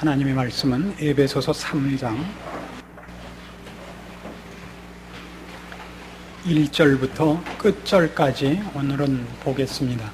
하나님의 말씀은 에베소서 3장 1절부터 끝절까지 오늘은 보겠습니다.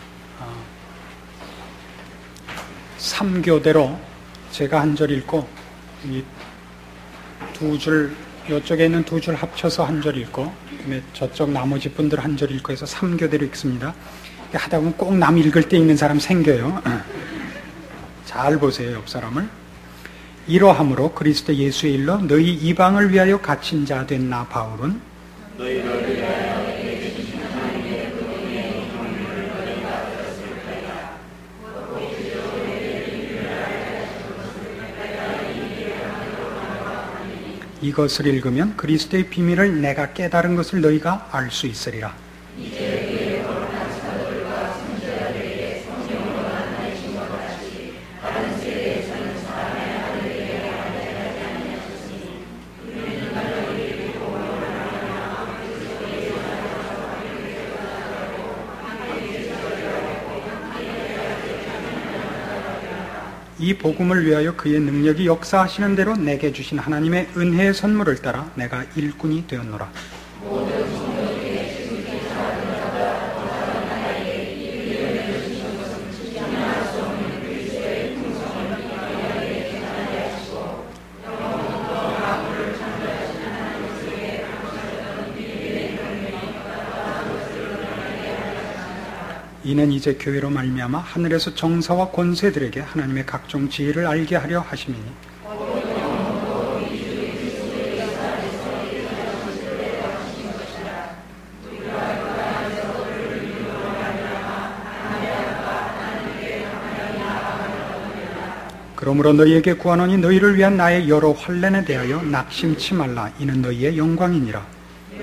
3교대로 제가 한 절 읽고 이 두 줄, 이쪽에 있는 두 줄 합쳐서 한 절 읽고 저쪽 나머지 분들 한 절 읽고 해서 3교대로 읽습니다. 하다 보면 꼭 남 읽을 때 읽는 사람 생겨요. 잘 보세요, 옆 사람을. 이러함으로 그리스도 예수의 일로 너희 이방을 위하여 갇힌 자 된 나 바울은 너희를 위하여 내게 주신 하나님의 은혜의 선물을 너희가 들었을 때야. 이것을 읽으면 그리스도의 비밀을 내가 깨달은 것을 너희가 알 수 있으리라. 이 복음을 위하여 그의 능력이 역사하시는 대로 내게 주신 하나님의 은혜의 선물을 따라 내가 일꾼이 되었노라. 이는 이제 교회로 말미암아 하늘에서 정사와 권세들에게 하나님의 각종 지혜를 알게 하려 하심이니 그러므로 너희에게 구하노니 너희를 위한 나의 여러 환난에 대하여 낙심치 말라. 이는 너희의 영광이니라.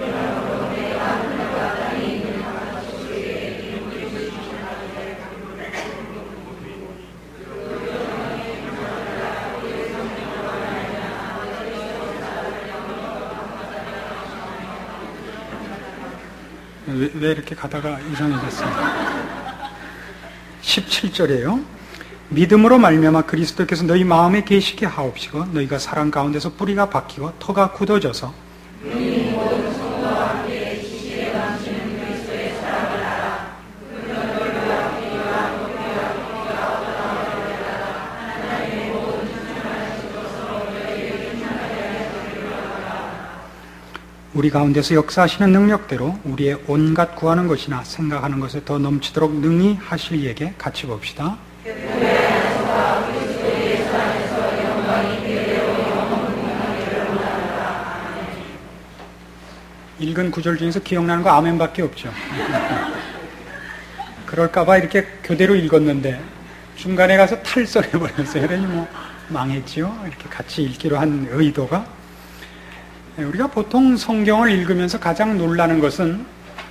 왜 이렇게 가다가 이상해졌어요? 17절이에요. 믿음으로 말미암아 그리스도께서 너희 마음에 계시게 하옵시고 너희가 사랑 가운데서 뿌리가 박히고 터가 굳어져서 우리 가운데서 역사하시는 능력대로 우리의 온갖 구하는 것이나 생각하는 것에 더 넘치도록 능히 하실 이에게 같이 봅시다. 읽은 구절 중에서 기억나는 거 아멘밖에 없죠. 그럴까봐 이렇게 교대로 읽었는데 중간에 가서 탈선해버렸어요. 그러니 뭐 망했지요. 이렇게 같이 읽기로 한 의도가. 우리가 보통 성경을 읽으면서 가장 놀라는 것은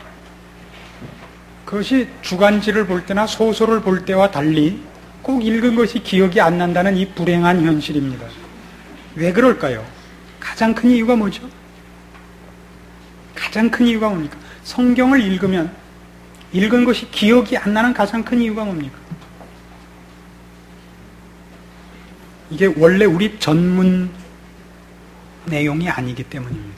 그것이 주간지를 볼 때나 소설을 볼 때와 달리 꼭 읽은 것이 기억이 안 난다는 이 불행한 현실입니다. 왜 그럴까요? 가장 큰 이유가 뭐죠? 가장 큰 이유가 뭡니까? 성경을 읽으면 읽은 것이 기억이 안 나는 가장 큰 이유가 뭡니까? 이게 원래 우리 전문 내용이 아니기 때문입니다.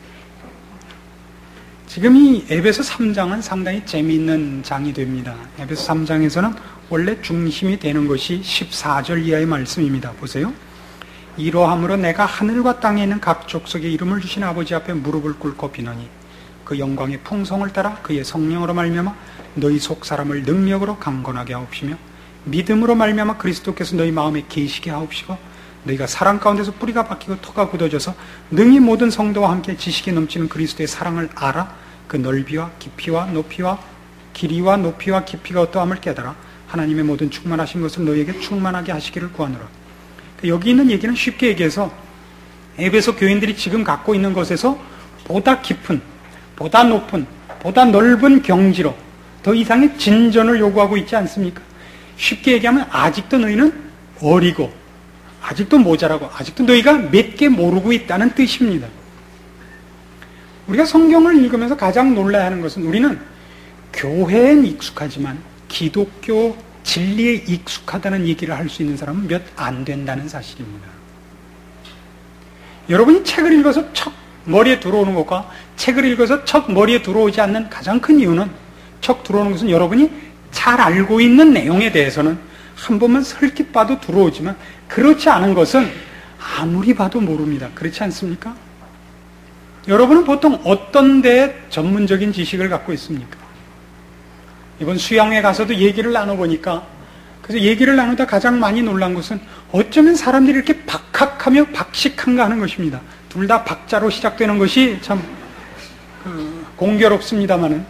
지금 이 에베소 3장은 상당히 재미있는 장이 됩니다. 에베소 3장에서는 원래 중심이 되는 것이 14절 이하의 말씀입니다. 보세요. 이러함으로 내가 하늘과 땅에 있는 각 족속에 이름을 주신 아버지 앞에 무릎을 꿇고 비노니 그 영광의 풍성을 따라 그의 성령으로 말미암아 너희 속 사람을 능력으로 강건하게 하옵시며 믿음으로 말미암아 그리스도께서 너희 마음에 계시게 하옵시고 너희가 사랑 가운데서 뿌리가 박히고 터가 굳어져서 능히 모든 성도와 함께 지식에 넘치는 그리스도의 사랑을 알아 그 넓이와 깊이와 높이와 길이와 높이와 깊이가 어떠함을 깨달아 하나님의 모든 충만하신 것을 너희에게 충만하게 하시기를 구하노라. 여기 있는 얘기는 쉽게 얘기해서 에베소 교인들이 지금 갖고 있는 것에서 보다 깊은, 보다 높은, 보다 넓은 경지로 더 이상의 진전을 요구하고 있지 않습니까? 쉽게 얘기하면 아직도 너희는 어리고 아직도 모자라고 아직도 너희가 몇 개 모르고 있다는 뜻입니다. 우리가 성경을 읽으면서 가장 놀라야 하는 것은 우리는 교회엔 익숙하지만 기독교 진리에 익숙하다는 얘기를 할 수 있는 사람은 몇 안 된다는 사실입니다. 여러분이 책을 읽어서 척 머리에 들어오는 것과 책을 읽어서 척 머리에 들어오지 않는 가장 큰 이유는, 척 들어오는 것은 여러분이 잘 알고 있는 내용에 대해서는 한 번만 설깃 봐도 들어오지만, 그렇지 않은 것은 아무리 봐도 모릅니다. 그렇지 않습니까? 여러분은 보통 어떤 데에 전문적인 지식을 갖고 있습니까? 이번 수양회 가서도 얘기를 나눠보니까, 그래서 얘기를 나누다 가장 많이 놀란 것은 어쩌면 사람들이 이렇게 박학하며 박식한가 하는 것입니다. 둘 다 박자로 시작되는 것이 참 공교롭습니다마는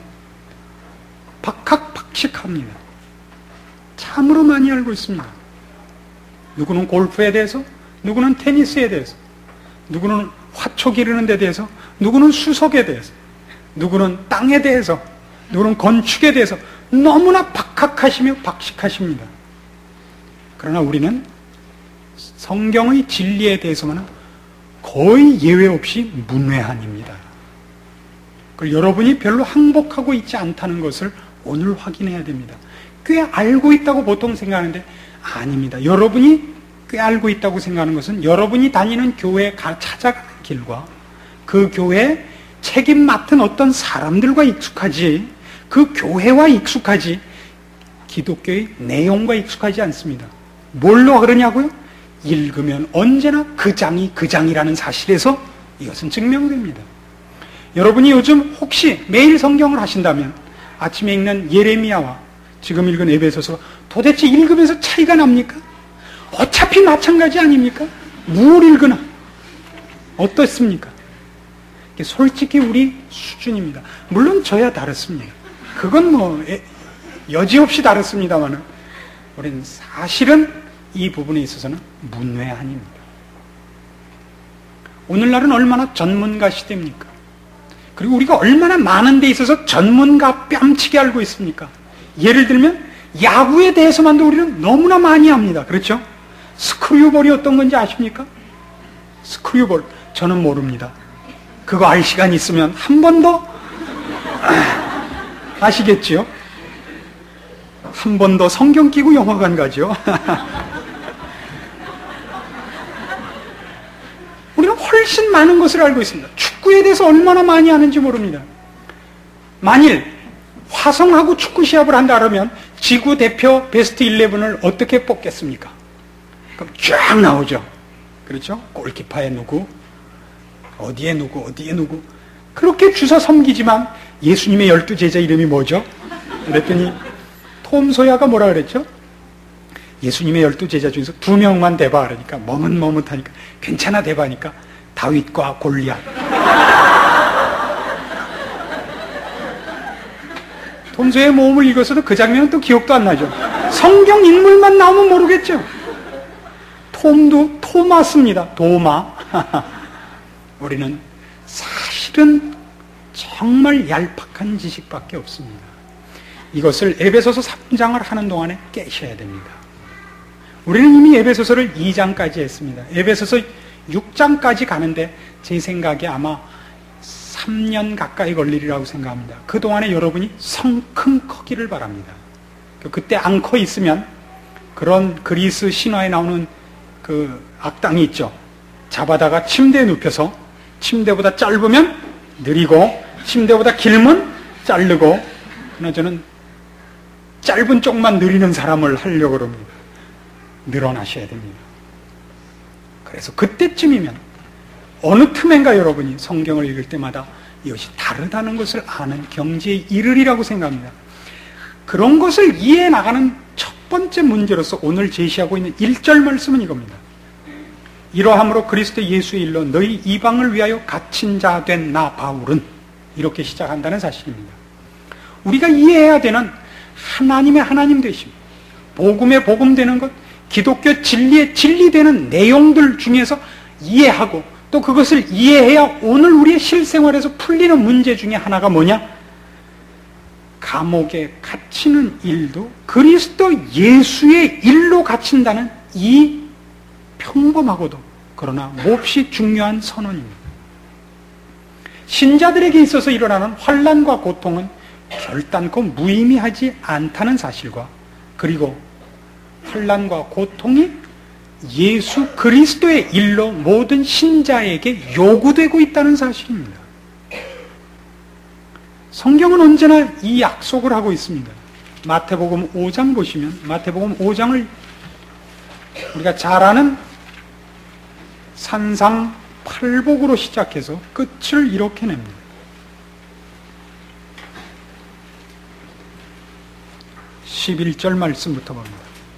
박학박식합니다. 참으로 많이 알고 있습니다. 누구는 골프에 대해서, 누구는 테니스에 대해서, 누구는 화초 기르는 데 대해서, 누구는 수석에 대해서, 누구는 땅에 대해서, 누구는 건축에 대해서 너무나 박학하시며 박식하십니다. 그러나 우리는 성경의 진리에 대해서만은 거의 예외 없이 문외한입니다. 그걸 여러분이 별로 항복하고 있지 않다는 것을 오늘 확인해야 됩니다. 꽤 알고 있다고 보통 생각하는데 아닙니다. 여러분이 꽤 알고 있다고 생각하는 것은 여러분이 다니는 교회에 찾아가는 길과 그 교회에 책임 맡은 어떤 사람들과 익숙하지, 그 교회와 익숙하지, 기독교의 내용과 익숙하지 않습니다. 뭘로 그러냐고요? 읽으면 언제나 그 장이 그 장이라는 사실에서 이것은 증명됩니다. 여러분이 요즘 혹시 매일 성경을 하신다면 아침에 읽는 예레미야와 지금 읽은 에베소서 도대체 읽으면서 차이가 납니까? 어차피 마찬가지 아닙니까? 뭘 읽으나 어떻습니까? 솔직히 우리 수준입니다. 물론 저야 다릅니다. 그건 뭐 여지없이 다릅니다만은 우리는 사실은 이 부분에 있어서는 문외한입니다. 오늘날은 얼마나 전문가 시대입니까? 그리고 우리가 얼마나 많은 데 있어서 전문가 뺨치게 알고 있습니까? 예를 들면 야구에 대해서만도 우리는 너무나 많이 합니다. 그렇죠? 스크류볼이 어떤 건지 아십니까? 스크류볼 저는 모릅니다. 그거 알 시간 있으면 한 번 더 아시겠지요? 한 번 더 성경 끼고 영화관 가죠. 우리는 훨씬 많은 것을 알고 있습니다. 축구에 대해서 얼마나 많이 아는지 모릅니다. 만일 화성하고 축구 시합을 한다 그러면 지구 대표 베스트 11을 어떻게 뽑겠습니까? 그럼 쫙 나오죠. 그렇죠? 골키퍼에 누구, 어디에 누구, 어디에 누구. 그렇게 주워 섬기지만 예수님의 12제자 이름이 뭐죠? 그랬더니 톰 소야가 뭐라 그랬죠? 예수님의 12제자 중에서 2명만 대봐 그러니까 머뭇머뭇하니까 괜찮아 대봐니까 다윗과 골리앗. 톰 소야의 모험을 읽었어도 그 장면은 또 기억도 안 나죠. 성경 인물만 나오면 모르겠죠. 톰도 토마스입니다. 도마. 우리는 사실은 정말 얄팍한 지식밖에 없습니다. 이것을 에베소서 3장을 하는 동안에 깨셔야 됩니다. 우리는 이미 에베소서를 2장까지 했습니다. 에베소서 6장까지 가는데 제 생각에 아마 3년 가까이 걸리리라고 생각합니다. 그동안에 여러분이 성큼 커기를 바랍니다. 그때 안 커 있으면 그런 그리스 신화에 나오는 그 악당이 있죠. 잡아다가 침대에 눕혀서 침대보다 짧으면 느리고 침대보다 길면 자르고, 그러나 저는 짧은 쪽만 느리는 사람을 하려고 합니다. 늘어나셔야 됩니다. 그래서 그때쯤이면 어느 틈엔가 여러분이 성경을 읽을 때마다 이것이 다르다는 것을 아는 경지에 이르리라고 생각합니다. 그런 것을 이해해 나가는 첫 번째 문제로서 오늘 제시하고 있는 1절 말씀은 이겁니다. 이러함으로 그리스도 예수의 일로 너희 이방을 위하여 갇힌 자 된 나 바울은, 이렇게 시작한다는 사실입니다. 우리가 이해해야 되는 하나님의 하나님 되심, 복음의 복음 되는 것, 기독교 진리의 진리 되는 내용들 중에서 이해하고 또 그것을 이해해야 오늘 우리의 실생활에서 풀리는 문제 중에 하나가 뭐냐? 감옥에 갇히는 일도 그리스도 예수의 일로 갇힌다는 이 평범하고도 그러나 몹시 중요한 선언입니다. 신자들에게 있어서 일어나는 환난과 고통은 결단코 무의미하지 않다는 사실과 그리고 환난과 고통이 예수 그리스도의 일로 모든 신자에게 요구되고 있다는 사실입니다. 성경은 언제나 이 약속을 하고 있습니다. 마태복음 5장 보시면 마태복음 5장을 우리가 잘 아는 산상팔복으로 시작해서 끝을 이렇게 냅니다. (11절) 말씀부터 봅니다.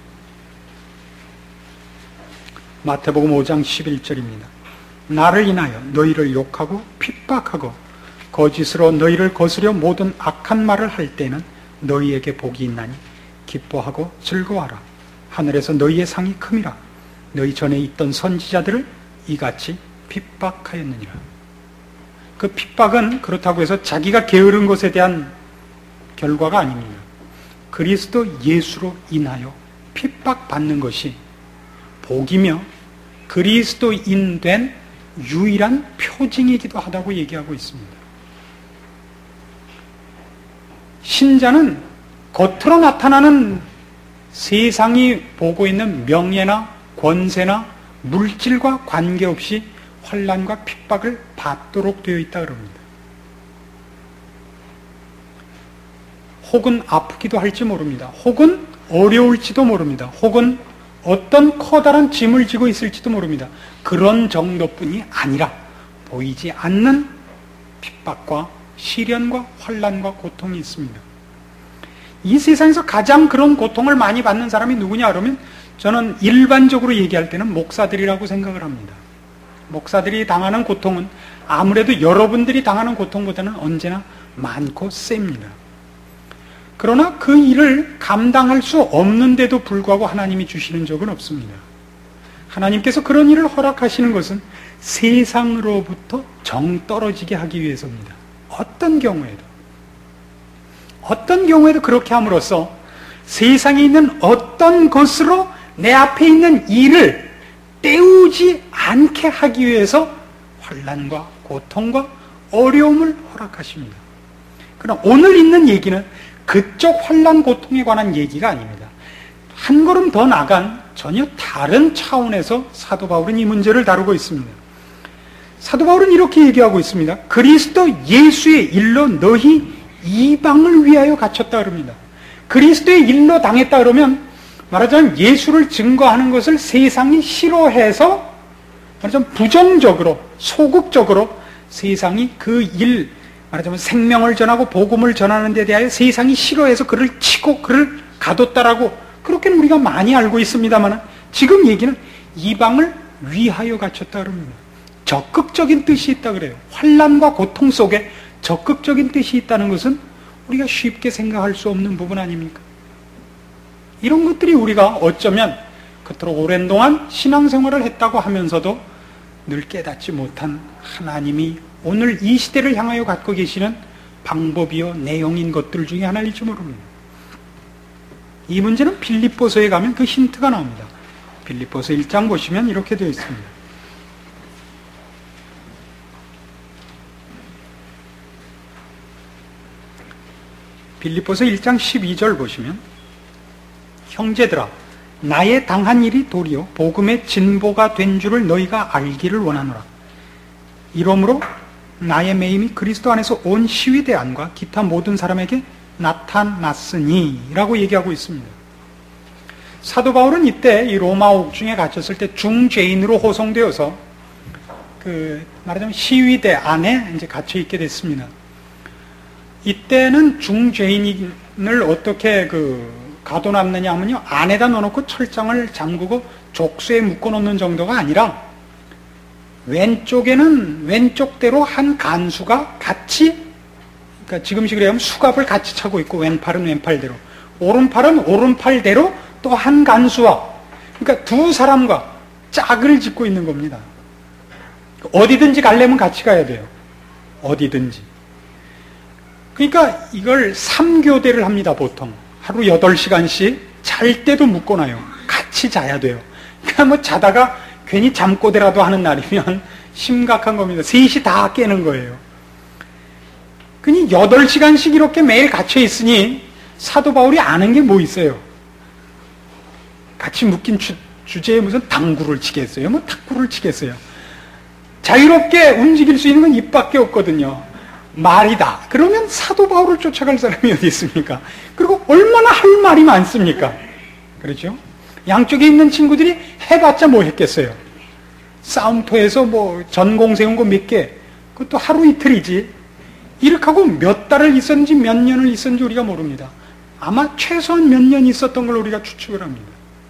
마태복음 5장 11절입니다. 나를 인하여 너희를 욕하고 핍박하고 거짓으로 너희를 거스려 모든 악한 말을 할 때는 너희에게 복이 있나니 기뻐하고 즐거워하라. 하늘에서 너희의 상이 큼이라. 너희 전에 있던 선지자들을 이같이 핍박하였느니라. 그 핍박은 그렇다고 해서 자기가 게으른 것에 대한 결과가 아닙니다. 그리스도 예수로 인하여 핍박받는 것이 복이며 그리스도인 된 유일한 표징이기도 하다고 얘기하고 있습니다. 신자는 겉으로 나타나는 세상이 보고 있는 명예나 권세나 물질과 관계없이 환난과 핍박을 받도록 되어 있다 그럽니다. 혹은 아프기도 할지 모릅니다. 혹은 어려울지도 모릅니다. 혹은 어떤 커다란 짐을 지고 있을지도 모릅니다. 그런 정도뿐이 아니라 보이지 않는 핍박과 시련과 환난과 고통이 있습니다. 이 세상에서 가장 그런 고통을 많이 받는 사람이 누구냐 그러면 저는 일반적으로 얘기할 때는 목사들이라고 생각을 합니다. 목사들이 당하는 고통은 아무래도 여러분들이 당하는 고통보다는 언제나 많고 셉니다. 그러나 그 일을 감당할 수 없는데도 불구하고 하나님이 주시는 적은 없습니다. 하나님께서 그런 일을 허락하시는 것은 세상으로부터 정 떨어지게 하기 위해서입니다. 어떤 경우에도 그렇게 함으로써 세상에 있는 어떤 것으로 내 앞에 있는 일을 때우지 않게 하기 위해서 환난과 고통과 어려움을 허락하십니다. 그러나 오늘 있는 얘기는 그쪽 환난 고통에 관한 얘기가 아닙니다. 한 걸음 더 나간 전혀 다른 차원에서 사도 바울은 이 문제를 다루고 있습니다. 사도 바울은 이렇게 얘기하고 있습니다. 그리스도 예수의 일로 너희 이방을 위하여 갇혔다 그럽니다. 그리스도의 일로 당했다 그러면 말하자면 예수를 증거하는 것을 세상이 싫어해서 말하자면 부정적으로 소극적으로 세상이 그 일 말하자면 생명을 전하고 복음을 전하는 데 대하여 세상이 싫어해서 그를 치고 그를 가뒀다라고 그렇게는 우리가 많이 알고 있습니다만 지금 얘기는 이방을 위하여 갇혔다 그럽니다. 적극적인 뜻이 있다 그래요. 환난과 고통 속에 적극적인 뜻이 있다는 것은 우리가 쉽게 생각할 수 없는 부분 아닙니까? 이런 것들이 우리가 어쩌면 그토록 오랜 동안 신앙생활을 했다고 하면서도 늘 깨닫지 못한 하나님이 오늘 이 시대를 향하여 갖고 계시는 방법이요 내용인 것들 중에 하나일지 모릅니다. 이 문제는 빌립보서에 가면 그 힌트가 나옵니다. 빌립보서 1장 보시면 이렇게 되어 있습니다. 빌립보서 1장 12절 보시면 형제들아 나의 당한 일이 도리어 복음의 진보가 된 줄을 너희가 알기를 원하노라. 이러므로 나의 매임이 그리스도 안에서 온 시위대 안과 기타 모든 사람에게 나타났으니 라고 얘기하고 있습니다. 사도 바울은 이때 이 로마 옥중에 갇혔을 때 중죄인으로 호송되어서 말하자면 시위대 안에 이제 갇혀 있게 됐습니다. 이때는 중죄인을 어떻게 가둬놨느냐 하면요, 안에다 넣어놓고 철장을 잠그고 족쇄에 묶어놓는 정도가 아니라 왼쪽에는 왼쪽대로 한 간수가 같이, 그러니까 지금식으로 하면 수갑을 같이 차고 있고 왼팔은 왼팔대로, 오른팔은 오른팔대로 또 한 간수와, 그러니까 두 사람과 짝을 짓고 있는 겁니다. 어디든지 가려면 같이 가야 돼요. 어디든지. 그러니까 이걸 3교대를 합니다, 보통. 하루 8시간씩 잘 때도 묶어놔요. 같이 자야 돼요. 그러니까 뭐 자다가 괜히 잠꼬대라도 하는 날이면 심각한 겁니다. 3시 다 깨는 거예요. 그니 8시간씩 이렇게 매일 갇혀 있으니 사도 바울이 아는 게 뭐 있어요? 같이 묶인 주제에 무슨 당구를 치겠어요? 뭐 탁구를 치겠어요? 자유롭게 움직일 수 있는 건 입밖에 없거든요. 말이다. 그러면 사도 바울을 쫓아갈 사람이 어디 있습니까? 그리고 얼마나 할 말이 많습니까? 그렇죠? 양쪽에 있는 친구들이 해봤자 뭐 했겠어요? 싸움터에서 뭐 전공 세운 거 몇 개, 그것도 하루 이틀이지. 이렇게 하고 몇 달을 있었는지 몇 년을 있었는지 우리가 모릅니다. 아마 최소한 몇 년 있었던 걸 우리가 추측을 합니다.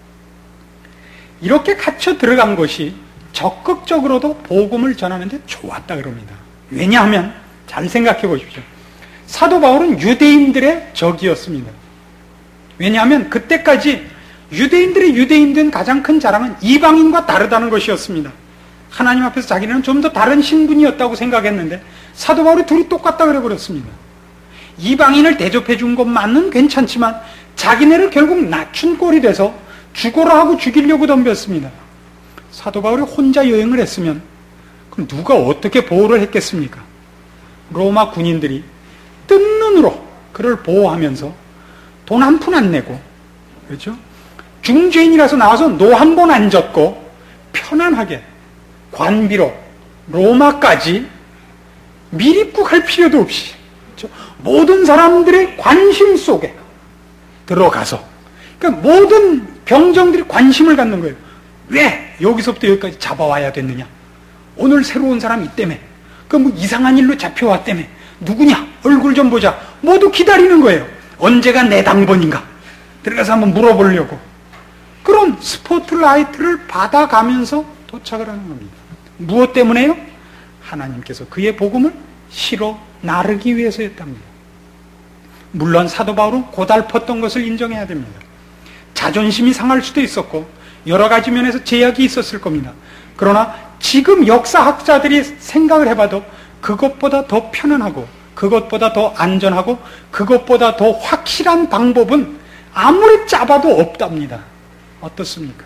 이렇게 갇혀 들어간 것이 적극적으로도 복음을 전하는데 좋았다 그럽니다. 왜냐하면 잘 생각해 보십시오. 사도 바울은 유대인들의 적이었습니다. 왜냐하면 그때까지 유대인들의 유대인된 가장 큰 자랑은 이방인과 다르다는 것이었습니다. 하나님 앞에서 자기는 좀 더 다른 신분이었다고 생각했는데 사도 바울이 둘이 똑같다 그래버렸습니다. 이방인을 대접해 준 것만은 괜찮지만 자기네를 결국 낮춘 꼴이 돼서 죽어라 하고 죽이려고 덤볐습니다. 사도 바울이 혼자 여행을 했으면 그럼 누가 어떻게 보호를 했겠습니까? 로마 군인들이 뜬 눈으로 그를 보호하면서 돈 한 푼 안 내고, 그렇죠? 중죄인이라서 나와서 노 한 번 안 졌고 편안하게 관비로 로마까지 밀입국할 필요도 없이, 그렇죠? 모든 사람들의 관심 속에 들어가서, 그러니까 모든 병정들이 관심을 갖는 거예요. 왜 여기서부터 여기까지 잡아와야 됐느냐? 오늘 새로운 사람이 때문에, 그 뭐 이상한 일로 잡혀왔다며, 누구냐? 얼굴 좀 보자. 모두 기다리는 거예요. 언제가 내 당번인가? 들어가서 한번 물어보려고. 그런 스포트라이트를 받아가면서 도착을 하는 겁니다. 무엇 때문에요? 하나님께서 그의 복음을 실어 나르기 위해서였답니다. 물론 사도 바울은 고달팠던 것을 인정해야 됩니다. 자존심이 상할 수도 있었고 여러 가지 면에서 제약이 있었을 겁니다. 그러나 지금 역사학자들이 생각을 해봐도 그것보다 더 편안하고 그것보다 더 안전하고 그것보다 더 확실한 방법은 아무리 짜봐도 없답니다. 어떻습니까?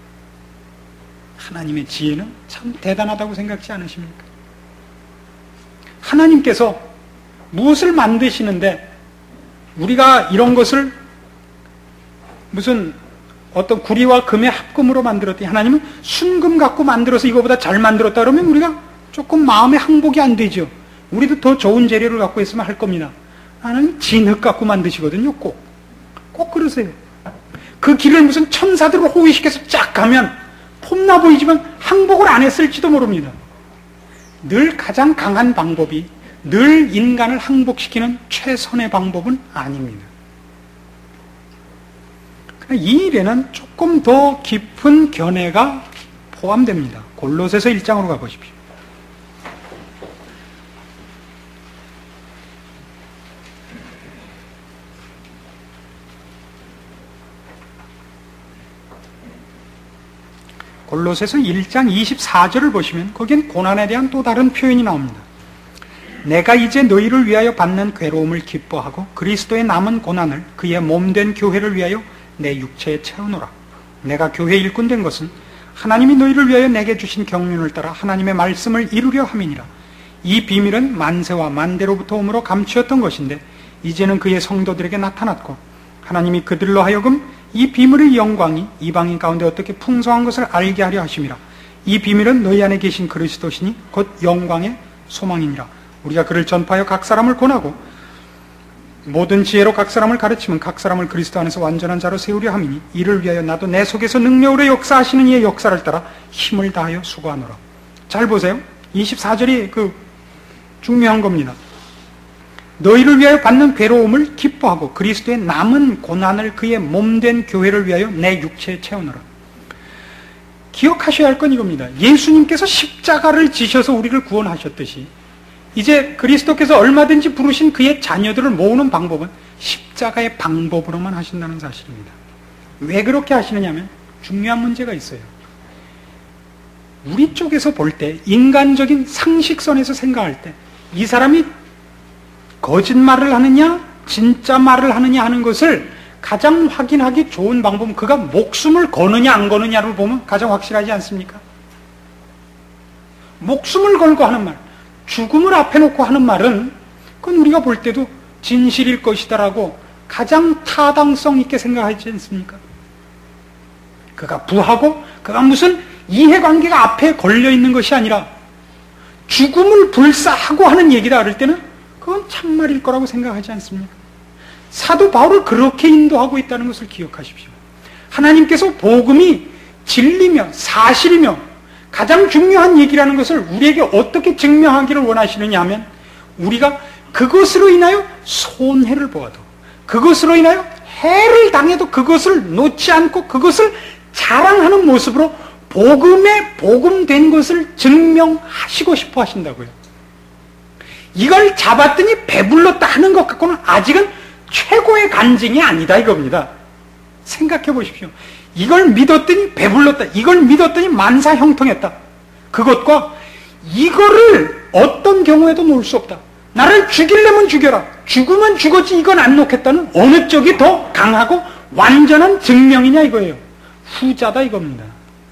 하나님의 지혜는 참 대단하다고 생각지 않으십니까? 하나님께서 무엇을 만드시는데 우리가 이런 것을 무슨 어떤 구리와 금의 합금으로 만들었더니 하나님은 순금 갖고 만들어서 이거보다 잘 만들었다 그러면 우리가 조금 마음에 항복이 안 되죠. 우리도 더 좋은 재료를 갖고 있으면 할 겁니다. 하나님 진흙 갖고 만드시거든요. 꼭 그러세요. 그 길을 무슨 천사들을 호위시켜서 쫙 가면 폼나 보이지만 항복을 안 했을지도 모릅니다. 늘 가장 강한 방법이 늘 인간을 항복시키는 최선의 방법은 아닙니다. 이 일에는 조금 더 깊은 견해가 포함됩니다. 골로새서 1장으로 가보십시오. 골로새서 1장 24절을 보시면 거기엔 고난에 대한 또 다른 표현이 나옵니다. 내가 이제 너희를 위하여 받는 괴로움을 기뻐하고 그리스도의 남은 고난을 그의 몸된 교회를 위하여 내 육체에 채우노라. 내가 교회 일꾼 된 것은 하나님이 너희를 위하여 내게 주신 경륜을 따라 하나님의 말씀을 이루려 함이니라. 이 비밀은 만세와 만대로부터 오므로 감추었던 것인데 이제는 그의 성도들에게 나타났고 하나님이 그들로 하여금 이 비밀의 영광이 이방인 가운데 어떻게 풍성한 것을 알게 하려 하심이라. 이 비밀은 너희 안에 계신 그리스도시니 곧 영광의 소망이니라. 우리가 그를 전파하여 각 사람을 권하고 모든 지혜로 각 사람을 가르치면 각 사람을 그리스도 안에서 완전한 자로 세우려 함이니 이를 위하여 나도 내 속에서 능력으로 역사하시는 이의 역사를 따라 힘을 다하여 수고하노라. 잘 보세요. 24절이 그 중요한 겁니다. 너희를 위하여 받는 괴로움을 기뻐하고 그리스도의 남은 고난을 그의 몸된 교회를 위하여 내 육체에 채우노라. 기억하셔야 할 건 이겁니다. 예수님께서 십자가를 지셔서 우리를 구원하셨듯이 이제 그리스도께서 얼마든지 부르신 그의 자녀들을 모으는 방법은 십자가의 방법으로만 하신다는 사실입니다. 왜 그렇게 하시느냐면 중요한 문제가 있어요. 우리 쪽에서 볼 때 인간적인 상식선에서 생각할 때 이 사람이 거짓말을 하느냐 진짜 말을 하느냐 하는 것을 가장 확인하기 좋은 방법은 그가 목숨을 거느냐 안 거느냐를 보면 가장 확실하지 않습니까? 목숨을 걸고 하는 말, 죽음을 앞에 놓고 하는 말은 그건 우리가 볼 때도 진실일 것이다라고 가장 타당성 있게 생각하지 않습니까? 그가 부하고 그가 무슨 이해관계가 앞에 걸려있는 것이 아니라 죽음을 불사하고 하는 얘기다 그럴 때는 그건 참말일 거라고 생각하지 않습니까? 사도 바울을 그렇게 인도하고 있다는 것을 기억하십시오. 하나님께서 복음이 진리며 사실이며 가장 중요한 얘기라는 것을 우리에게 어떻게 증명하기를 원하시느냐 하면 우리가 그것으로 인하여 손해를 보아도 그것으로 인하여 해를 당해도 그것을 놓지 않고 그것을 자랑하는 모습으로 복음에 복음된 것을 증명하시고 싶어 하신다고요. 이걸 잡았더니 배불렀다 하는 것 갖고는 아직은 최고의 간증이 아니다 이겁니다. 생각해 보십시오. 이걸 믿었더니 배불렀다. 이걸 믿었더니 만사 형통했다. 그것과 이거를 어떤 경우에도 놓을 수 없다. 나를 죽이려면 죽여라. 죽으면 죽었지 이건 안 놓겠다는 어느 쪽이 더 강하고 완전한 증명이냐 이거예요. 후자다 이겁니다.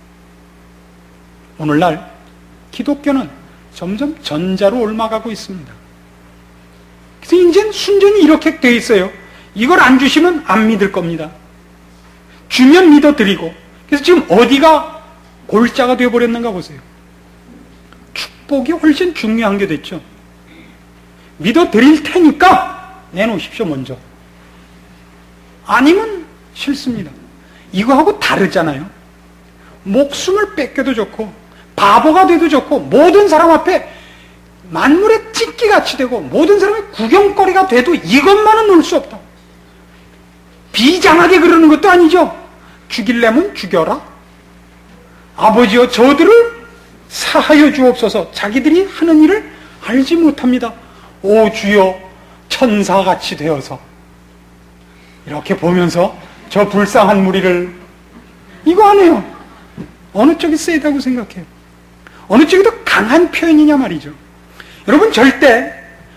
오늘날 기독교는 점점 전자로 옮아가고 있습니다. 그래서 이제는 순전히 이렇게 돼 있어요. 이걸 안 주시면 안 믿을 겁니다. 주면 믿어드리고. 그래서 지금 어디가 골자가 되어버렸는가 보세요. 축복이 훨씬 중요한 게 됐죠. 믿어드릴 테니까 내놓으십시오 먼저. 아니면 싫습니다. 이거하고 다르잖아요. 목숨을 뺏겨도 좋고 바보가 돼도 좋고 모든 사람 앞에 만물의 찍기같이 되고 모든 사람의 구경거리가 돼도 이것만은 놓을 수 없다. 비장하게 그러는 것도 아니죠. 죽이려면 죽여라. 아버지여 저들을 사하여 주옵소서. 자기들이 하는 일을 알지 못합니다. 오 주여 천사같이 되어서 이렇게 보면서 저 불쌍한 무리를 이거 안 해요. 어느 쪽이 세다고 생각해요? 어느 쪽이 더 강한 표현이냐 말이죠. 여러분 절대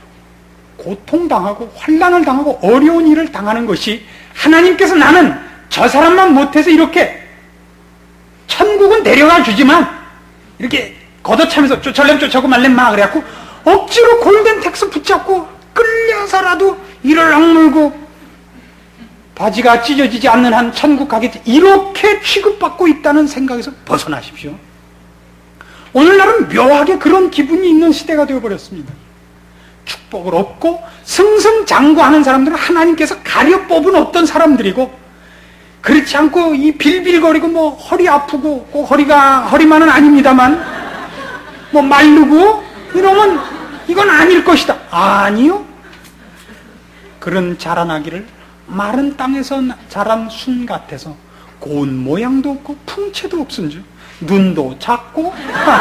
고통당하고 환난을 당하고 어려운 일을 당하는 것이 하나님께서 나는 저 사람만 못해서 이렇게 천국은 데려가 주지만 이렇게 걷어차면서 쫓아내면 쫓아고 말렘 마 그래갖고 억지로 골든텍스 붙잡고 끌려서라도 이를 악물고 바지가 찢어지지 않는 한 천국 가겠지 이렇게 취급받고 있다는 생각에서 벗어나십시오. 오늘날은 묘하게 그런 기분이 있는 시대가 되어버렸습니다. 축복을 얻고 승승장구하는 사람들은 하나님께서 가려 뽑은 어떤 사람들이고 그렇지 않고 이 빌빌거리고 뭐 허리 아프고 꼭 허리만은 아닙니다만 뭐 마르고 이러면 이건 아닐 것이다. 아니요. 그런 자라나기를 마른 땅에서 자란 순 같아서 고운 모양도 없고 풍채도 없은즉 눈도 작고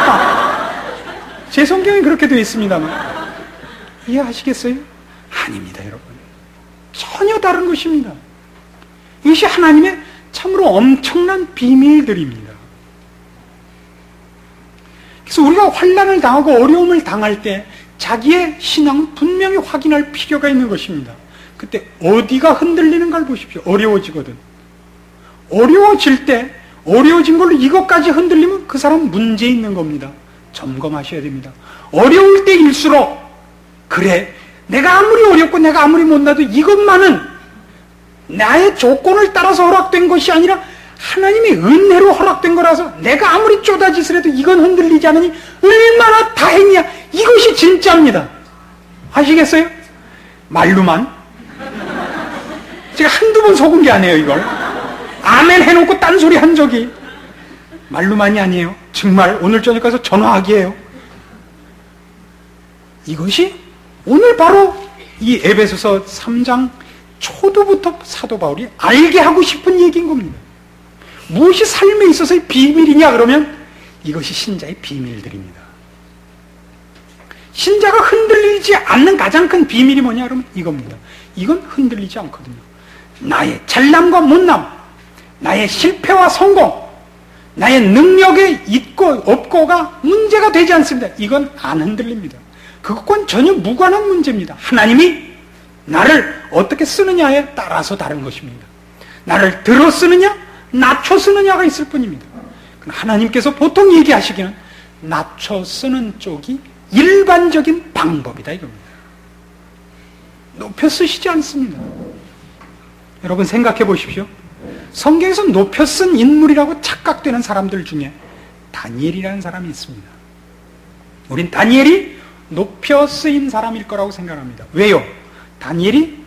제 성경이 그렇게 되어 있습니다만 이해하시겠어요? 아닙니다 여러분. 전혀 다른 것입니다. 이것이 하나님의 참으로 엄청난 비밀들입니다. 그래서 우리가 환난을 당하고 어려움을 당할 때 자기의 신앙을 분명히 확인할 필요가 있는 것입니다. 그때 어디가 흔들리는가를 보십시오. 어려워지거든. 어려워질 때 어려워진 걸로 이것까지 흔들리면 그 사람 문제 있는 겁니다. 점검하셔야 됩니다. 어려울 때일수록 그래 내가 아무리 어렵고 내가 아무리 못나도 이것만은 나의 조건을 따라서 허락된 것이 아니라 하나님의 은혜로 허락된 거라서 내가 아무리 쪼다짓을 해도 이건 흔들리지 않으니 얼마나 다행이야. 이것이 진짜입니다. 아시겠어요? 말로만 제가 한두 번 속은 게 아니에요. 이걸 아멘 해놓고 딴소리 한 적이 말로만이 아니에요. 정말 오늘 저녁 가서 전화하기예요. 이것이 오늘 바로 이 에베소서 3장 초두부터 사도 바울이 알게 하고 싶은 얘기인 겁니다. 무엇이 삶에 있어서의 비밀이냐 그러면 이것이 신자의 비밀들입니다. 신자가 흔들리지 않는 가장 큰 비밀이 뭐냐 그러면 이겁니다. 이건 흔들리지 않거든요. 나의 잘남과 못남, 나의 실패와 성공, 나의 능력의 있고 없고가 문제가 되지 않습니다. 이건 안 흔들립니다. 그것과는 전혀 무관한 문제입니다. 하나님이 나를 어떻게 쓰느냐에 따라서 다른 것입니다. 나를 들어 쓰느냐, 낮춰 쓰느냐가 있을 뿐입니다. 하나님께서 보통 얘기하시기는 낮춰 쓰는 쪽이 일반적인 방법이다 이겁니다. 높여 쓰시지 않습니다. 여러분 생각해 보십시오. 성경에서 높여 쓴 인물이라고 착각되는 사람들 중에 다니엘이라는 사람이 있습니다. 우린 다니엘이 높여 쓰인 사람일 거라고 생각합니다. 왜요? 다니엘이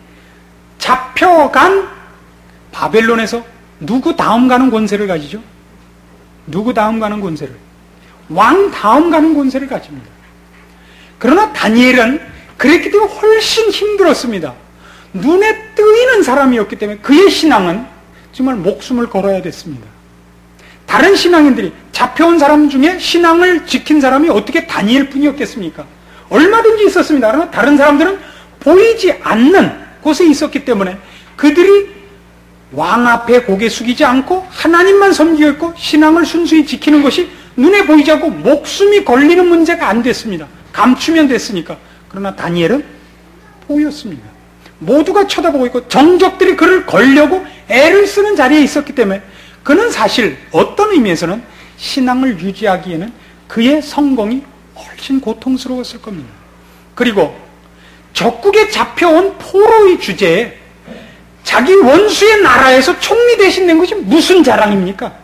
잡혀간 바벨론에서 누구 다음 가는 권세를 가지죠? 누구 다음 가는 권세를? 왕 다음 가는 권세를 가집니다. 그러나 다니엘은 그랬기 때문에 훨씬 힘들었습니다. 눈에 뜨이는 사람이었기 때문에 그의 신앙은 정말 목숨을 걸어야 됐습니다. 다른 신앙인들이 잡혀온 사람 중에 신앙을 지킨 사람이 어떻게 다니엘 뿐이었겠습니까? 얼마든지 있었습니다. 그러나 다른 사람들은 보이지 않는 곳에 있었기 때문에 그들이 왕 앞에 고개 숙이지 않고 하나님만 섬기고 있고 신앙을 순수히 지키는 것이 눈에 보이지 않고 목숨이 걸리는 문제가 안 됐습니다. 감추면 됐으니까. 그러나 다니엘은 보였습니다. 모두가 쳐다보고 있고 정적들이 그를 걸려고 애를 쓰는 자리에 있었기 때문에 그는 사실 어떤 의미에서는 신앙을 유지하기에는 그의 성공이 훨씬 고통스러웠을 겁니다. 그리고 적국에 잡혀온 포로의 주제에 자기 원수의 나라에서 총리 대신 낸 것이 무슨 자랑입니까?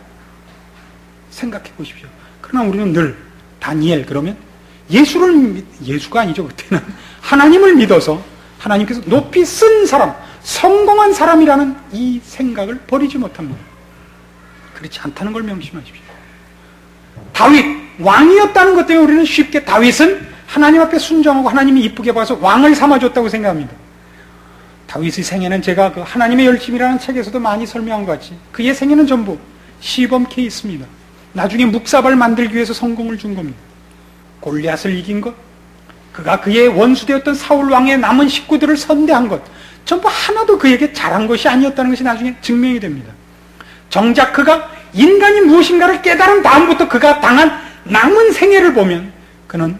생각해 보십시오. 그러나 우리는 늘 다니엘 그러면 예수가 아니죠. 그때는 하나님을 믿어서 하나님께서 높이 쓴 사람, 성공한 사람이라는 이 생각을 버리지 못합니다. 그렇지 않다는 걸 명심하십시오. 다윗 왕이었다는 것 때문에 우리는 쉽게 다윗은 하나님 앞에 순종하고 하나님이 이쁘게 봐서 왕을 삼아줬다고 생각합니다. 다윗의 생애는 제가 그 하나님의 열심이라는 책에서도 많이 설명한 것 같이 그의 생애는 전부 시범 케이스입니다. 나중에 묵사발 만들기 위해서 성공을 준 겁니다. 골리앗을 이긴 것, 그가 그의 원수되었던 사울 왕의 남은 식구들을 선대한 것, 전부 하나도 그에게 잘한 것이 아니었다는 것이 나중에 증명이 됩니다. 정작 그가 인간이 무엇인가를 깨달은 다음부터 그가 당한 남은 생애를 보면 그는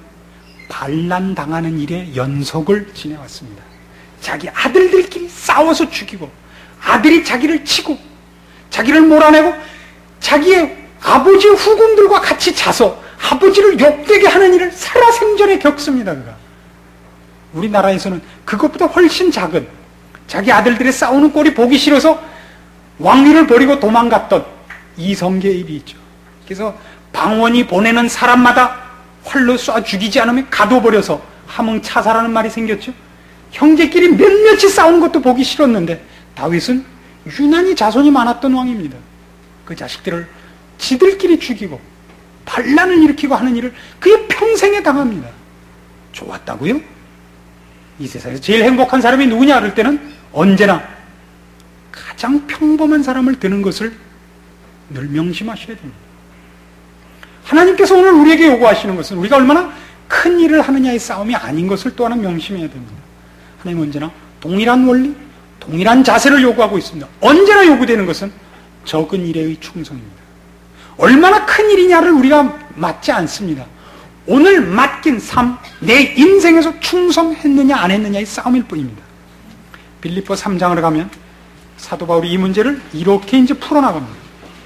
반란당하는 일의 연속을 지내왔습니다. 자기 아들들끼리 싸워서 죽이고 아들이 자기를 치고 자기를 몰아내고 자기의 아버지의 후궁들과 같이 자서 아버지를 욕되게 하는 일을 살아생전에 겪습니다. 그가 우리나라에서는 그것보다 훨씬 작은 자기 아들들의 싸우는 꼴이 보기 싫어서 왕위를 버리고 도망갔던 이성계의 일이 있죠. 그래서 방원이 보내는 사람마다 활로 쏴 죽이지 않으면 가둬버려서 함흥 차사라는 말이 생겼죠. 형제끼리 몇몇이 싸우는 것도 보기 싫었는데 다윗은 유난히 자손이 많았던 왕입니다. 그 자식들을 지들끼리 죽이고 반란을 일으키고 하는 일을 그의 평생에 당합니다. 좋았다고요? 이 세상에서 제일 행복한 사람이 누구냐 그럴 때는 언제나 가장 평범한 사람을 드는 것을 늘 명심하셔야 됩니다. 하나님께서 오늘 우리에게 요구하시는 것은 우리가 얼마나 큰 일을 하느냐의 싸움이 아닌 것을 또 하나 명심해야 됩니다. 하나님은 언제나 동일한 원리, 동일한 자세를 요구하고 있습니다. 언제나 요구되는 것은 적은 일에의 충성입니다. 얼마나 큰 일이냐를 우리가 맞지 않습니다. 오늘 맡긴 삶, 내 인생에서 충성했느냐 안 했느냐의 싸움일 뿐입니다. 빌립보 3장으로 가면 사도 바울이 이 문제를 이렇게 이제 풀어나갑니다.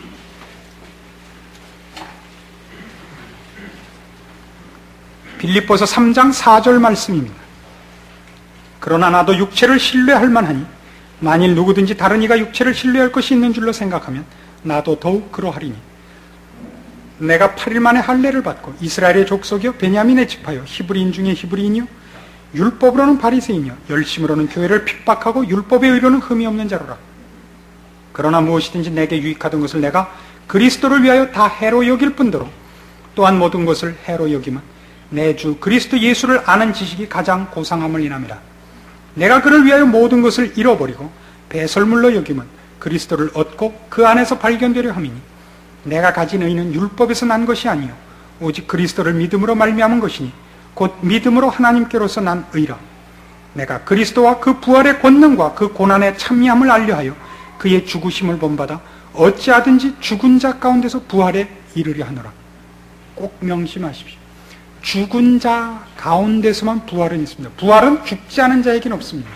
빌립보서 3장 4절 말씀입니다. 그러나 나도 육체를 신뢰할 만하니 만일 누구든지 다른 이가 육체를 신뢰할 것이 있는 줄로 생각하면 나도 더욱 그러하리니 내가 8일 만에 할례를 받고 이스라엘의 족속이요 베냐민의 지파요 히브리인 중에 히브리인이요 율법으로는 바리새인이요 열심으로는 교회를 핍박하고 율법의 의로는 흠이 없는 자로라. 그러나 무엇이든지 내게 유익하던 것을 내가 그리스도를 위하여 다 해로 여길 뿐더러 또한 모든 것을 해로 여김은 내 주 그리스도 예수를 아는 지식이 가장 고상함을 인함이라. 내가 그를 위하여 모든 것을 잃어버리고 배설물로 여김은 그리스도를 얻고 그 안에서 발견되려 함이니 내가 가진 의는 율법에서 난 것이 아니요 오직 그리스도를 믿음으로 말미암은 것이니 곧 믿음으로 하나님께로서 난 의라. 내가 그리스도와 그 부활의 권능과 그 고난의 참미함을 알려하여 그의 죽으심을 본받아 어찌하든지 죽은 자 가운데서 부활에 이르려 하노라. 꼭 명심하십시오. 죽은 자 가운데서만 부활은 있습니다. 부활은 죽지 않은 자에게는 없습니다.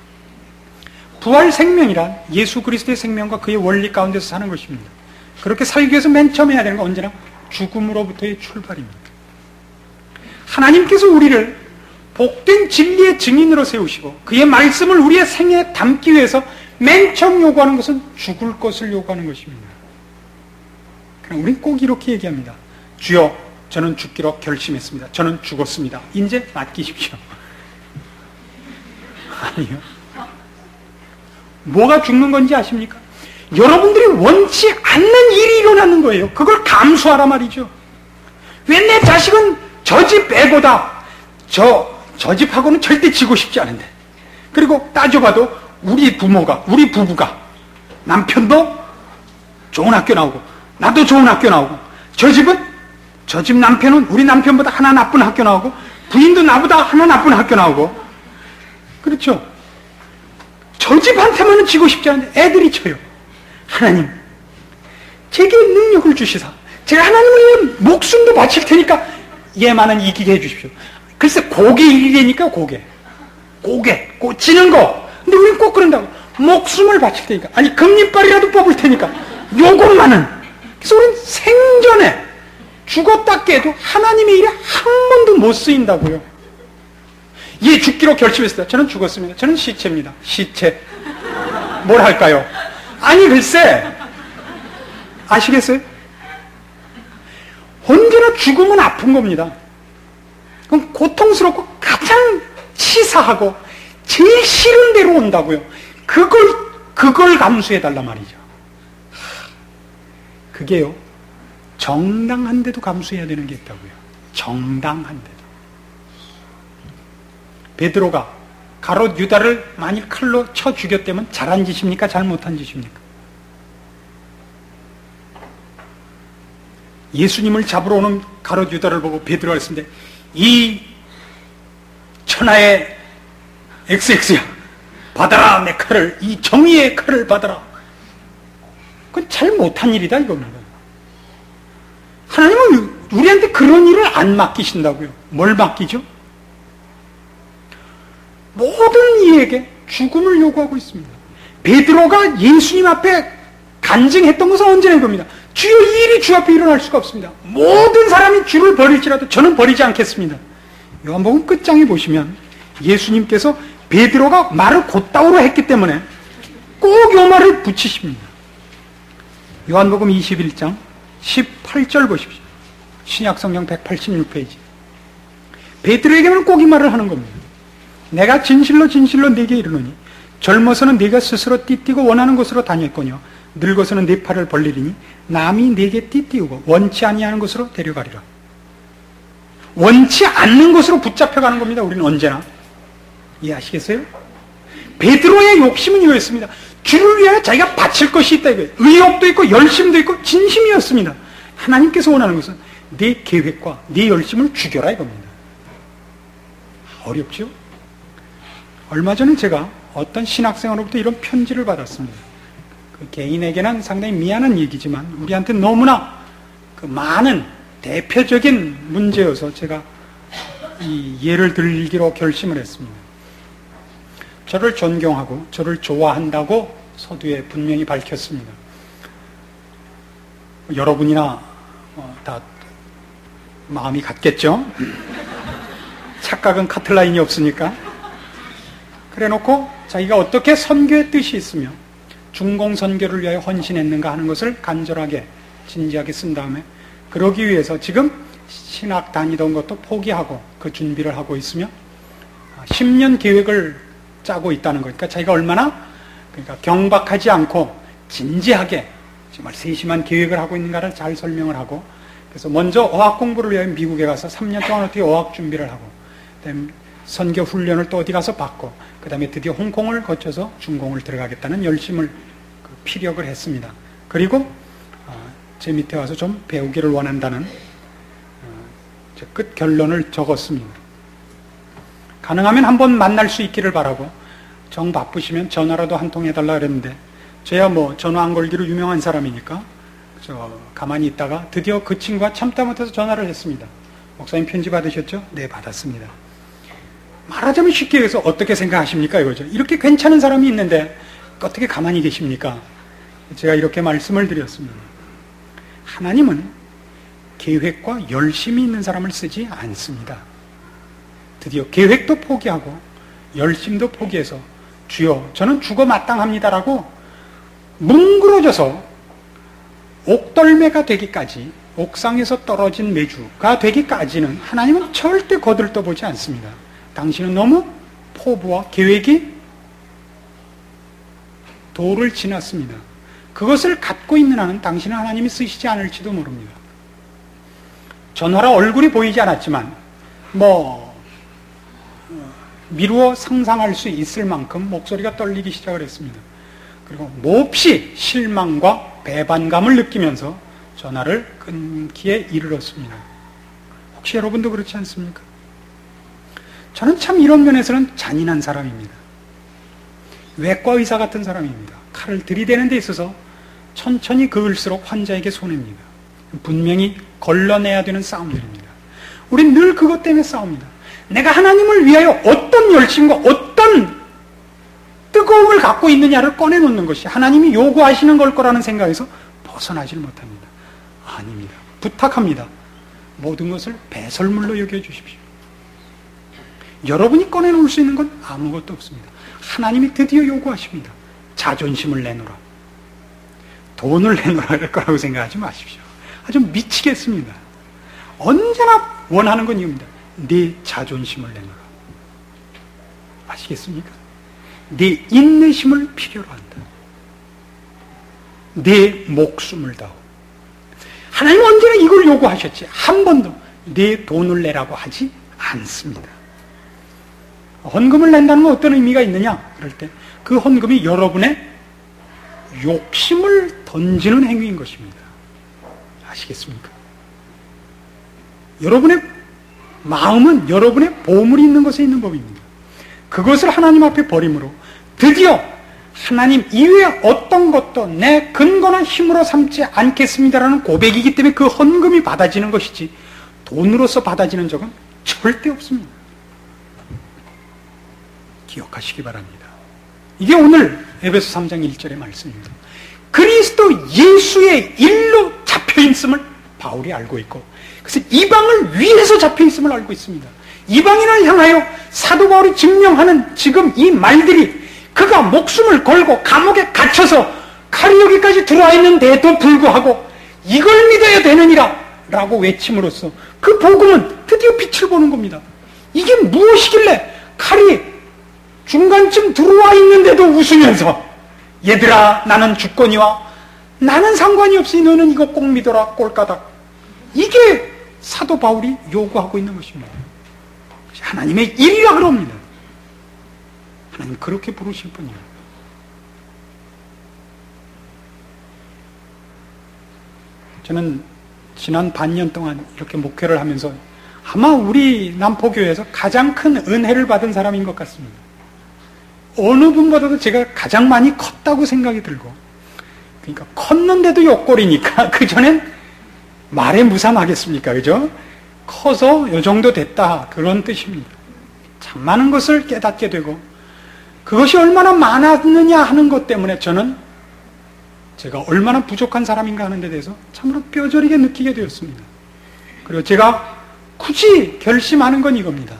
부활 생명이란 예수 그리스도의 생명과 그의 원리 가운데서 사는 것입니다. 그렇게 살기 위해서 맨 처음 해야 되는 건 언제나 죽음으로부터의 출발입니다. 하나님께서 우리를 복된 진리의 증인으로 세우시고 그의 말씀을 우리의 생애에 담기 위해서 맨 처음 요구하는 것은 죽을 것을 요구하는 것입니다. 그럼 우린 꼭 이렇게 얘기합니다. 주여, 저는 죽기로 결심했습니다. 저는 죽었습니다. 이제 맡기십시오. 아니요. 뭐가 죽는 건지 아십니까? 여러분들이 원치 않는 일이 일어나는 거예요. 그걸 감수하라 말이죠. 왜 내 자식은 저 집 애고다. 저 집하고는 절대 지고 싶지 않은데. 그리고 따져봐도 우리 부부가 남편도 좋은 학교 나오고 나도 좋은 학교 나오고 저 집 남편은 우리 남편보다 하나 나쁜 학교 나오고 부인도 나보다 하나 나쁜 학교 나오고 그렇죠. 저 집한테만은 지고 싶지 않은데 애들이 쳐요. 하나님, 제게 능력을 주시사 제가 하나님을 위해 목숨도 바칠 테니까 얘만은 이기게 해주십시오. 글쎄 고개 일이니까 고개 꽂히는 거. 근데 우린 꼭 그런다고. 목숨을 바칠 테니까, 아니 금리빨이라도 뽑을 테니까 요것만은. 그래서 우린 생전에 죽었다 깨도 하나님의 일에 한 번도 못 쓰인다고요. 얘 죽기로 결심했어요. 저는 죽었습니다. 저는 시체입니다. 시체. 뭘 할까요? 아니 글쎄, 아시겠어요? 언제나 죽음은 아픈 겁니다. 그럼 고통스럽고 가장 치사하고 제일 싫은 대로 온다고요. 그걸 감수해달란 말이죠. 그게요, 정당한데도 감수해야 되는 게 있다고요. 정당한데도. 베드로가 가롯 유다를 만일 칼로 쳐 죽였다면 잘한 짓입니까? 잘못한 짓입니까? 예수님을 잡으러 오는 가롯 유다를 보고 베드로가 했습니다. 이 천하의 XX야, 받아라 내 칼을, 이 정의의 칼을 받아라. 그건 잘못한 일이다 이겁니다. 하나님은 우리한테 그런 일을 안 맡기신다고요. 뭘 맡기죠? 모든 이에게 죽음을 요구하고 있습니다. 베드로가 예수님 앞에 간증했던 것은 언제나 이겁니다. 주여, 이 일이 주 앞에 일어날 수가 없습니다. 모든 사람이 주를 버릴지라도 저는 버리지 않겠습니다. 요한복음 끝장에 보시면 예수님께서 베드로가 말을 곧다우로 했기 때문에 꼭 요 말을 붙이십니다. 요한복음 21장 18절 보십시오. 신약성경 186페이지. 베드로에게는 꼭 이 말을 하는 겁니다. 내가 진실로 진실로 네게 이르노니 젊어서는 네가 스스로 띠띠고 원하는 곳으로 다녔거니와 늙어서는 네 팔을 벌리리니 남이 네게 띠띠우고 원치 아니하는 곳으로 데려가리라. 원치 않는 곳으로 붙잡혀가는 겁니다. 우리는 언제나. 이해하시겠어요? 베드로의 욕심은 이거였습니다. 주를 위하여 자기가 바칠 것이 있다 이거예요. 의욕도 있고 열심도 있고 진심이었습니다. 하나님께서 원하는 것은 네 계획과 네 열심을 죽여라 이겁니다. 어렵죠? 얼마 전에 제가 어떤 신학생으로부터 이런 편지를 받았습니다. 그 개인에게는 상당히 미안한 얘기지만 우리한테 너무나 그 많은 대표적인 문제여서 제가 이 예를 들기로 결심을 했습니다. 저를 존경하고 저를 좋아한다고 서두에 분명히 밝혔습니다. 여러분이나 다 마음이 같겠죠? 착각은 같은 라인이 없으니까. 그래 놓고 자기가 어떻게 선교의 뜻이 있으며 중공선교를 위하여 헌신했는가 하는 것을 간절하게 진지하게 쓴 다음에 그러기 위해서 지금 신학 다니던 것도 포기하고 그 준비를 하고 있으며 10년 계획을 짜고 있다는 거니까 그러니까 자기가 얼마나 경박하지 않고 진지하게 정말 세심한 계획을 하고 있는가를 잘 설명을 하고 그래서 먼저 어학 공부를 위하여 미국에 가서 3년 동안 어떻게 어학 준비를 하고 그다음에 선교 훈련을 또 어디 가서 받고 그 다음에 드디어 홍콩을 거쳐서 중공을 들어가겠다는 열심을 피력을 했습니다. 그리고 제 밑에 와서 좀 배우기를 원한다는 끝 결론을 적었습니다. 가능하면 한번 만날 수 있기를 바라고 정 바쁘시면 전화라도 한 통 해달라 그랬는데 저야 뭐 전화 안 걸기로 유명한 사람이니까 가만히 있다가 드디어 그 친구가 참다 못해서 전화를 했습니다. 목사님 편지 받으셨죠? 네, 받았습니다. 말하자면 쉽게 해서 어떻게 생각하십니까 이거죠. 이렇게 괜찮은 사람이 있는데 어떻게 가만히 계십니까? 제가 이렇게 말씀을 드렸습니다. 하나님은 계획과 열심이 있는 사람을 쓰지 않습니다. 드디어 계획도 포기하고 열심도 포기해서 주여 저는 죽어 마땅합니다라고 뭉그러져서 옥덜매가 되기까지, 옥상에서 떨어진 메주가 되기까지는 하나님은 절대 거들떠보지 않습니다. 당신은 너무 포부와 계획이 도를 지났습니다. 그것을 갖고 있는 한은 당신은 하나님이 쓰시지 않을지도 모릅니다. 전화라 얼굴이 보이지 않았지만 미루어 상상할 수 있을 만큼 목소리가 떨리기 시작을 했습니다. 그리고 몹시 실망과 배반감을 느끼면서 전화를 끊기에 이르렀습니다. 혹시 여러분도 그렇지 않습니까? 저는 참 이런 면에서는 잔인한 사람입니다. 외과 의사 같은 사람입니다. 칼을 들이대는 데 있어서 천천히 그을수록 환자에게 손해입니다. 분명히 걸러내야 되는 싸움들입니다. 우린 늘 그것 때문에 싸웁니다. 내가 하나님을 위하여 어떤 열심과 어떤 뜨거움을 갖고 있느냐를 꺼내놓는 것이 하나님이 요구하시는 걸 거라는 생각에서 벗어나질 못합니다. 아닙니다. 부탁합니다. 모든 것을 배설물로 여겨주십시오. 여러분이 꺼내놓을 수 있는 건 아무것도 없습니다. 하나님이 드디어 요구하십니다. 자존심을 내놓으라. 돈을 내놓으라 할 거라고 생각하지 마십시오. 아주 미치겠습니다. 언제나 원하는 건 이겁니다. 네 자존심을 내놓으라. 아시겠습니까? 네 인내심을 필요로 한다. 네 목숨을 다오. 하나님은 언제나 이걸 요구하셨지 한 번도 네 돈을 내라고 하지 않습니다. 헌금을 낸다는 건 어떤 의미가 있느냐? 그럴 때 그 헌금이 여러분의 욕심을 던지는 행위인 것입니다. 아시겠습니까? 여러분의 마음은 여러분의 보물이 있는 것에 있는 법입니다. 그것을 하나님 앞에 버림으로 드디어 하나님 이외에 어떤 것도 내 근거나 힘으로 삼지 않겠습니다라는 고백이기 때문에 그 헌금이 받아지는 것이지 돈으로서 받아지는 적은 절대 없습니다. 기억하시기 바랍니다. 이게 오늘 에베소 3장 1절의 말씀입니다. 그리스도 예수의 일로 잡혀있음을 바울이 알고 있고, 그래서 이방을 위해서 잡혀있음을 알고 있습니다. 이방인을 향하여 사도 바울이 증명하는 지금 이 말들이 그가 목숨을 걸고 감옥에 갇혀서 칼이 여기까지 들어와 있는데도 불구하고 이걸 믿어야 되느니라 라고 외침으로써 그 복음은 드디어 빛을 보는 겁니다. 이게 무엇이길래 칼이 중간쯤 들어와 있는데도 웃으면서 얘들아 나는 주권이와 나는 상관이 없으니 너는 이거 꼭 믿어라 꼴까닥. 이게 사도 바울이 요구하고 있는 것입니다. 하나님의 일이라 그럽니다. 하나님 그렇게 부르실 분이에요. 저는 지난 반년 동안 이렇게 목회를 하면서 아마 우리 남포교회에서 가장 큰 은혜를 받은 사람인 것 같습니다. 어느 분보다도 제가 가장 많이 컸다고 생각이 들고, 그러니까 컸는데도 욕골이니까 그전엔 말에 무삼하겠습니까? 그죠? 커서 요 정도 됐다 그런 뜻입니다. 참 많은 것을 깨닫게 되고 그것이 얼마나 많았느냐 하는 것 때문에 저는 제가 얼마나 부족한 사람인가 하는 데 대해서 참으로 뼈저리게 느끼게 되었습니다. 그리고 제가 굳이 결심하는 건 이겁니다.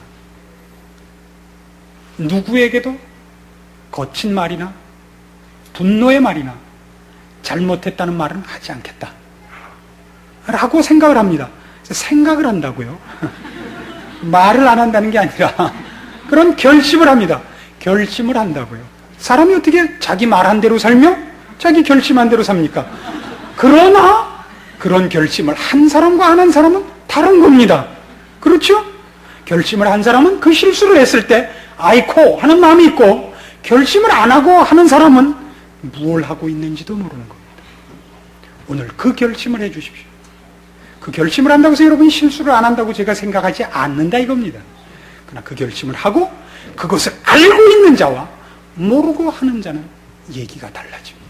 누구에게도 거친 말이나 분노의 말이나 잘못했다는 말은 하지 않겠다 라고 생각을 합니다. 생각을 한다고요? 말을 안 한다는 게 아니라 그런 결심을 합니다. 결심을 한다고요. 사람이 어떻게 자기 말한 대로 살며 자기 결심한 대로 삽니까? 그러나 그런 결심을 한 사람과 안 한 사람은 다른 겁니다. 그렇죠? 결심을 한 사람은 그 실수를 했을 때 아이코 하는 마음이 있고, 결심을 안 하고 하는 사람은 무엇을 하고 있는지도 모르는 겁니다. 오늘 그 결심을 해 주십시오. 그 결심을 한다고 해서 여러분이 실수를 안 한다고 제가 생각하지 않는다 이겁니다. 그러나 그 결심을 하고 그것을 알고 있는 자와 모르고 하는 자는 얘기가 달라집니다.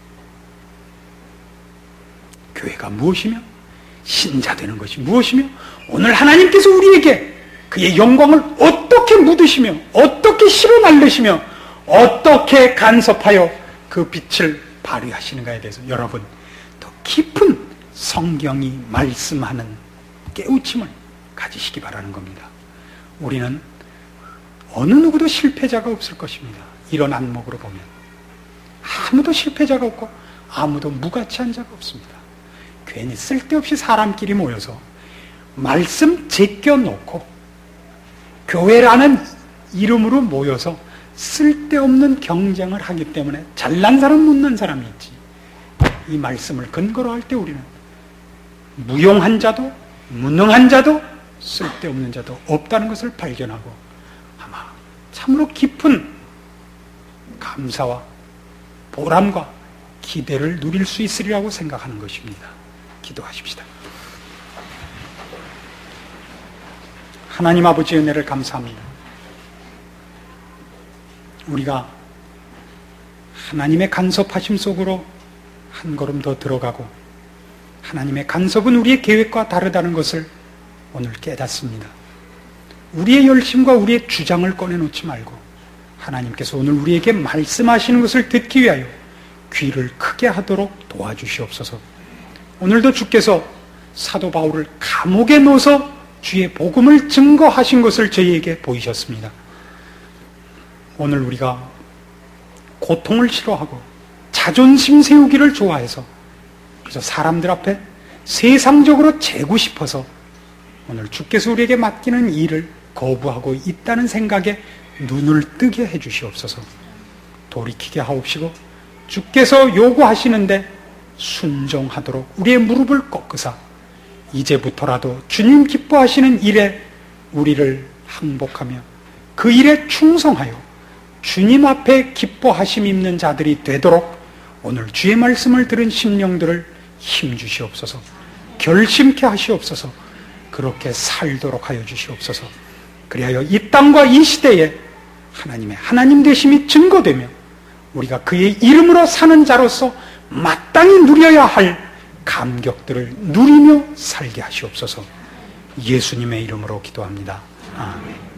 교회가 무엇이며 신자 되는 것이 무엇이며 오늘 하나님께서 우리에게 그의 영광을 어떻게 묻으시며 어떻게 실어 날르시며 어떻게 간섭하여 그 빛을 발휘하시는가에 대해서 여러분 더 깊은 성경이 말씀하는 깨우침을 가지시기 바라는 겁니다. 우리는 어느 누구도 실패자가 없을 것입니다. 이런 안목으로 보면 아무도 실패자가 없고 아무도 무가치한 자가 없습니다. 괜히 쓸데없이 사람끼리 모여서 말씀 제껴놓고 교회라는 이름으로 모여서 쓸데없는 경쟁을 하기 때문에 잘난 사람 못난 사람이 있지. 이 말씀을 근거로 할 때 우리는 무용한 자도 무능한 자도 쓸데없는 자도 없다는 것을 발견하고 아마 참으로 깊은 감사와 보람과 기대를 누릴 수 있으리라고 생각하는 것입니다. 기도하십시다. 하나님 아버지의 은혜를 감사합니다. 우리가 하나님의 간섭하심 속으로 한 걸음 더 들어가고 하나님의 간섭은 우리의 계획과 다르다는 것을 오늘 깨닫습니다. 우리의 열심과 우리의 주장을 꺼내놓지 말고 하나님께서 오늘 우리에게 말씀하시는 것을 듣기 위하여 귀를 크게 하도록 도와주시옵소서. 오늘도 주께서 사도 바울을 감옥에 넣어서 주의 복음을 증거하신 것을 저희에게 보이셨습니다. 오늘 우리가 고통을 싫어하고 자존심 세우기를 좋아해서 그래서 사람들 앞에 세상적으로 재고 싶어서 오늘 주께서 우리에게 맡기는 일을 거부하고 있다는 생각에 눈을 뜨게 해주시옵소서. 돌이키게 하옵시고 주께서 요구하시는데 순종하도록 우리의 무릎을 꺾으사 이제부터라도 주님 기뻐하시는 일에 우리를 항복하며 그 일에 충성하여 주님 앞에 기뻐하심 있는 자들이 되도록 오늘 주의 말씀을 들은 심령들을 힘주시옵소서. 결심케 하시옵소서. 그렇게 살도록 하여 주시옵소서. 그리하여 이 땅과 이 시대에 하나님의 하나님 되심이 증거되며 우리가 그의 이름으로 사는 자로서 마땅히 누려야 할 감격들을 누리며 살게 하시옵소서. 예수님의 이름으로 기도합니다. 아멘.